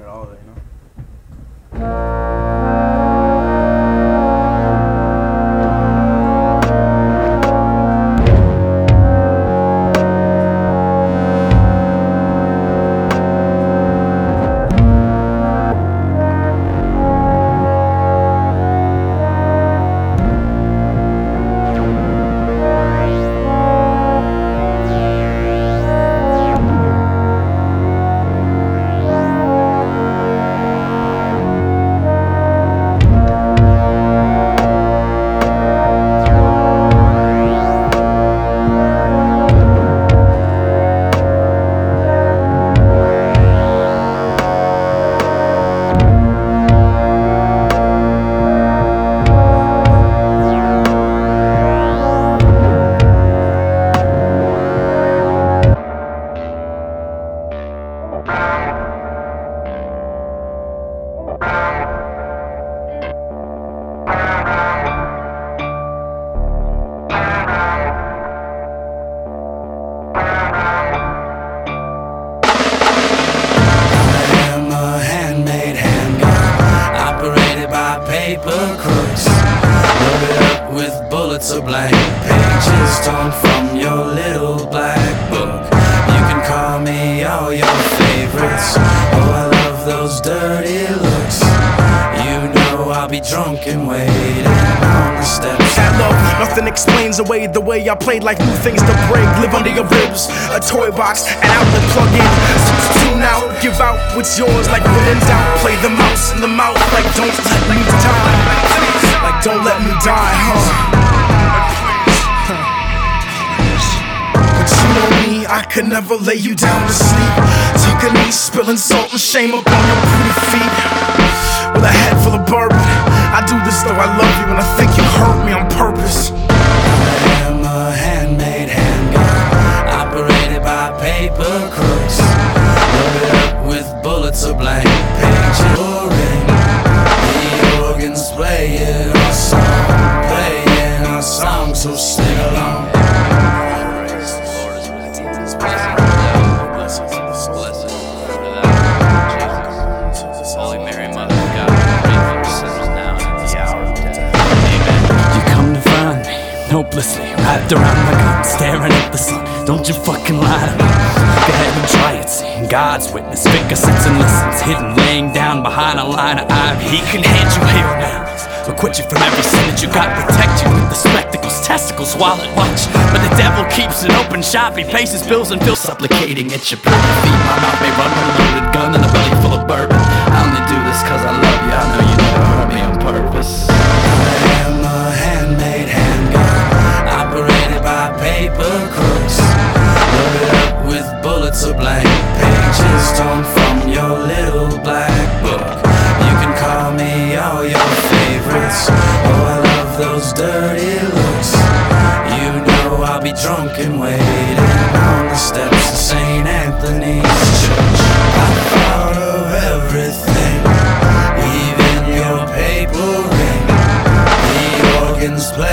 hear all of it, you know? Paper crooks, loaded up with bullets or blank pages torn from your little black book. You can call me all your favorites. Oh, I love those dirty looks. You know I'll be drunk and waiting on the steps. At love, nothing explains away the way I played, like new things to break. Live under your ribs, a toy box, an outlet plug in. Tune out, give out what's yours like when in doubt. Play the mouse in the mouth like don't let me die. Like don't let me die, But you know me, I could never lay you down to sleep. Tucking me, spilling salt and shame upon your pretty feet. With a head full of bourbon, I do this though I love you and I think you hurt me on purpose. I am a handmade handgun, operated by paper crooks, loaded up with bullets or blank pages. The organs playing our song, so sing along. Praise the Lord is with his blessings Jesus. Holy Mary, Mother of God, pray for us sinners now and at the hour of death. Amen. You come to find me hopelessly wrapped around my gun, staring at the sun. Don't you fucking lie to me. Go ahead and try it, see. God's witness, Vicar sits and listens, hidden, laying down behind a line of ivy. He can hand you hero now, acquit you from every sin that you got, protect you with the spectacles, testicles, wallet, watch. But the devil keeps an open shop. He pays his bills and feels supplicating at your pretty feet. My mouth may run with a loaded gun and a belly full of bourbon. I only do this cause I love you. I know you never hurt me on purpose. I am a handmade handgun, operated by paper crooks, loaded up with bullets or blank pages torn from your little black book. You can call me all your favorites. Oh, I love those dirty looks. You know I'll be drunk and waiting on the steps of St. Anthony's Church. I thought of everything, even your paper ring. The organs play